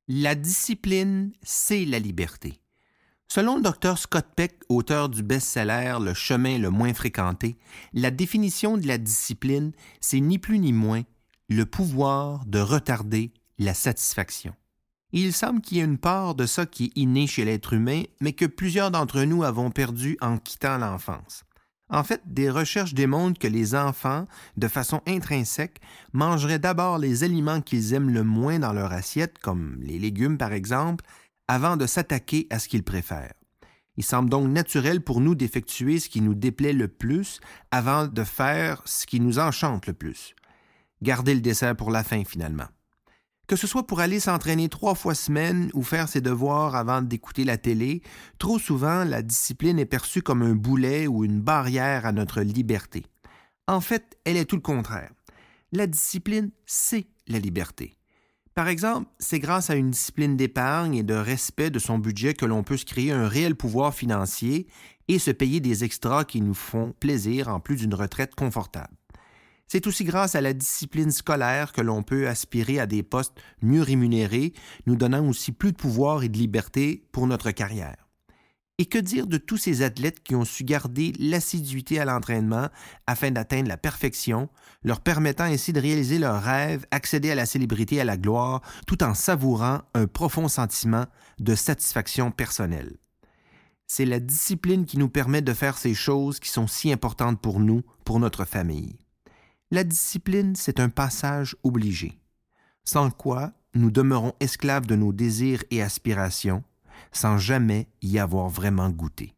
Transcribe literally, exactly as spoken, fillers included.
La discipline, c'est la liberté. Selon le docteur Scott Peck, auteur du best-seller Le chemin le moins fréquenté, la définition de la discipline, c'est ni plus ni moins le pouvoir de retarder la satisfaction. Il semble qu'il y ait une part de ça qui est innée chez l'être humain, mais que plusieurs d'entre nous avons perdu en quittant l'enfance. En fait, des recherches démontrent que les enfants, de façon intrinsèque, mangeraient d'abord les aliments qu'ils aiment le moins dans leur assiette, comme les légumes par exemple, avant de s'attaquer à ce qu'ils préfèrent. Il semble donc naturel pour nous d'effectuer ce qui nous déplaît le plus avant de faire ce qui nous enchante le plus. Garder le dessert pour la fin, finalement. Que ce soit pour aller s'entraîner trois fois semaine ou faire ses devoirs avant d'écouter la télé, trop souvent, la discipline est perçue comme un boulet ou une barrière à notre liberté. En fait, elle est tout le contraire. La discipline, c'est la liberté. Par exemple, c'est grâce à une discipline d'épargne et de respect de son budget que l'on peut se créer un réel pouvoir financier et se payer des extras qui nous font plaisir en plus d'une retraite confortable. C'est aussi grâce à la discipline scolaire que l'on peut aspirer à des postes mieux rémunérés, nous donnant aussi plus de pouvoir et de liberté pour notre carrière. Et que dire de tous ces athlètes qui ont su garder l'assiduité à l'entraînement afin d'atteindre la perfection, leur permettant ainsi de réaliser leurs rêves, accéder à la célébrité et à la gloire, tout en savourant un profond sentiment de satisfaction personnelle. C'est la discipline qui nous permet de faire ces choses qui sont si importantes pour nous, pour notre famille. La discipline, c'est un passage obligé, sans quoi nous demeurons esclaves de nos désirs et aspirations, sans jamais y avoir vraiment goûté.